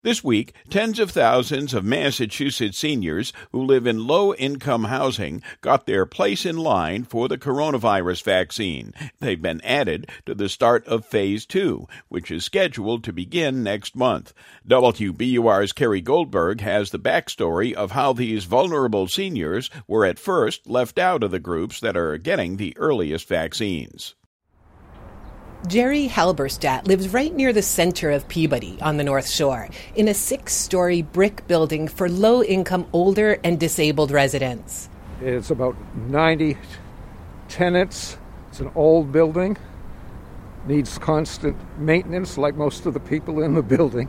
This week, tens of thousands of Massachusetts seniors who live in low-income housing got their place in line for the coronavirus vaccine. They've been added to the start of Phase 2, which is scheduled to begin next month. WBUR's Kerry Goldberg has the backstory of how these vulnerable seniors were at first left out of the groups that are getting the earliest vaccines. Jerry Halberstadt lives right near the center of Peabody on the North Shore in a 6-story brick building for low-income older and disabled residents. It's about 90 tenants. It's an old building. Needs constant maintenance like most of the people in the building.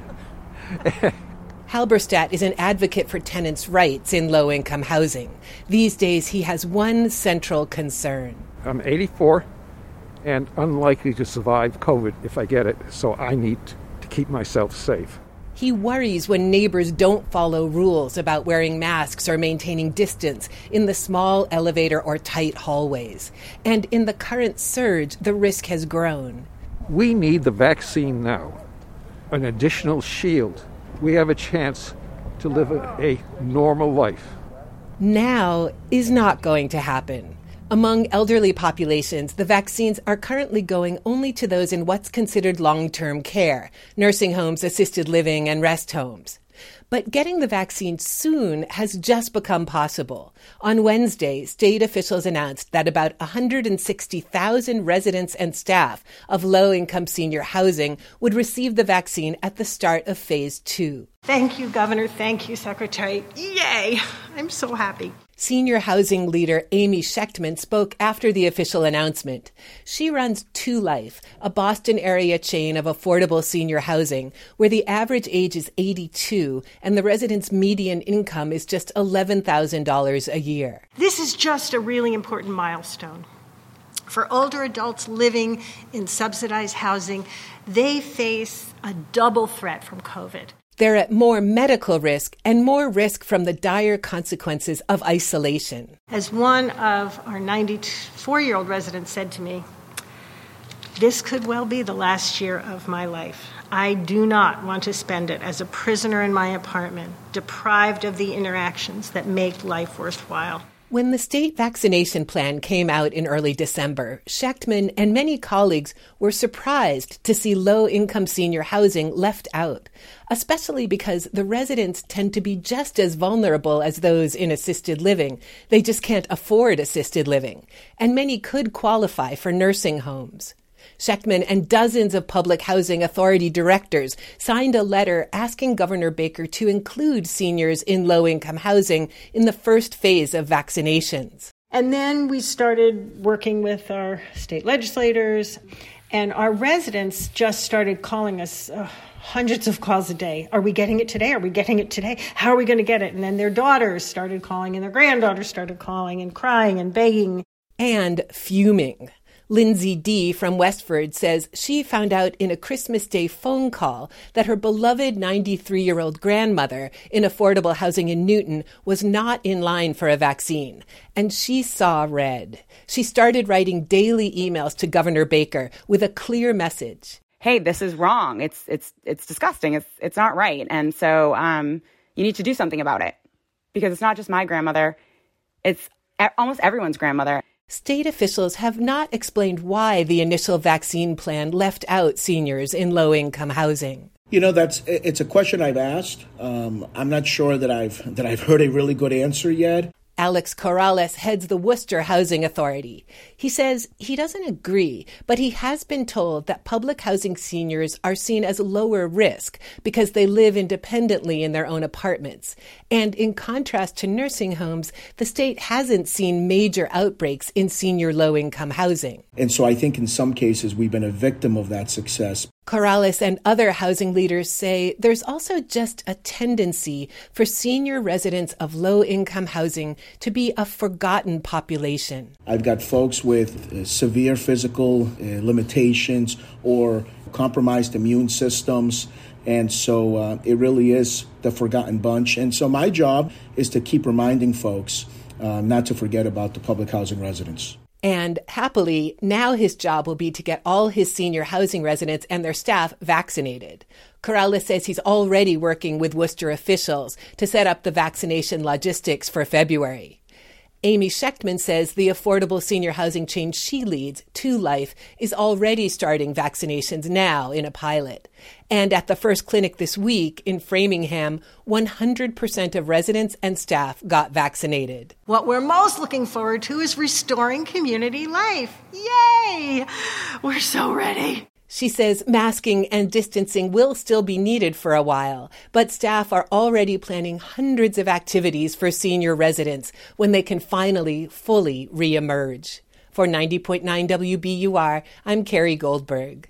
Halberstadt is an advocate for tenants' rights in low-income housing. These days, he has one central concern. I'm 84. And unlikely to survive COVID if I get it, so I need to keep myself safe. He worries when neighbors don't follow rules about wearing masks or maintaining distance in the small elevator or tight hallways. And in the current surge, the risk has grown. We need the vaccine now, an additional shield. We have a chance to live a normal life. Now is not going to happen. Among elderly populations, the vaccines are currently going only to those in what's considered long-term care, nursing homes, assisted living, and rest homes. But getting the vaccine soon has just become possible. On Wednesday, state officials announced that about 160,000 residents and staff of low-income senior housing would receive the vaccine at the start of Phase 2. Thank you, Governor. Thank you, Secretary. Yay! I'm so happy. Senior housing leader Amy Schechtman spoke after the official announcement. She runs Two Life, a Boston area chain of affordable senior housing, where the average age is 82 and the residents' median income is just $11,000 a year. This is just a really important milestone. For older adults living in subsidized housing, they face a double threat from COVID. They're at more medical risk and more risk from the dire consequences of isolation. As one of our 94-year-old residents said to me, this could well be the last year of my life. I do not want to spend it as a prisoner in my apartment, deprived of the interactions that make life worthwhile. When the state vaccination plan came out in early December, Schechtman and many colleagues were surprised to see low-income senior housing left out, especially because the residents tend to be just as vulnerable as those in assisted living. They just can't afford assisted living, and many could qualify for nursing homes. Schechtman and dozens of public housing authority directors signed a letter asking Governor Baker to include seniors in low-income housing in the first phase of vaccinations. And then we started working with our state legislators, and our residents just started calling us hundreds of calls a day. Are we getting it today? Are we getting it today? How are we going to get it? And then their daughters started calling, and their granddaughters started calling and crying and begging. And fuming. Lindsay D. from Westford says she found out in a Christmas Day phone call that her beloved 93-year-old grandmother in affordable housing in Newton was not in line for a vaccine, and she saw red. She started writing daily emails to Governor Baker with a clear message. Hey, this is wrong. It's disgusting. It's not right. And so you need to do something about it, because it's not just my grandmother. It's almost everyone's grandmother. State officials have not explained why the initial vaccine plan left out seniors in low-income housing. You know, it's a question I've asked. I'm not sure that I've heard a really good answer yet. Alex Corrales heads the Worcester Housing Authority. He says he doesn't agree, but he has been told that public housing seniors are seen as lower risk because they live independently in their own apartments. And in contrast to nursing homes, the state hasn't seen major outbreaks in senior low-income housing. And so I think in some cases we've been a victim of that success. Corrales and other housing leaders say there's also just a tendency for senior residents of low-income housing to be a forgotten population. I've got folks with severe physical limitations or compromised immune systems, and so it really is the forgotten bunch. And so my job is to keep reminding folks not to forget about the public housing residents. And happily, now his job will be to get all his senior housing residents and their staff vaccinated. Corrales says he's already working with Worcester officials to set up the vaccination logistics for February. Amy Schechtman says the affordable senior housing chain she leads, 2Life, is already starting vaccinations now in a pilot. And at the first clinic this week in Framingham, 100% of residents and staff got vaccinated. What we're most looking forward to is restoring community life. Yay! We're so ready. She says masking and distancing will still be needed for a while, but staff are already planning hundreds of activities for senior residents when they can finally fully reemerge. For 90.9 WBUR, I'm Carrie Goldberg.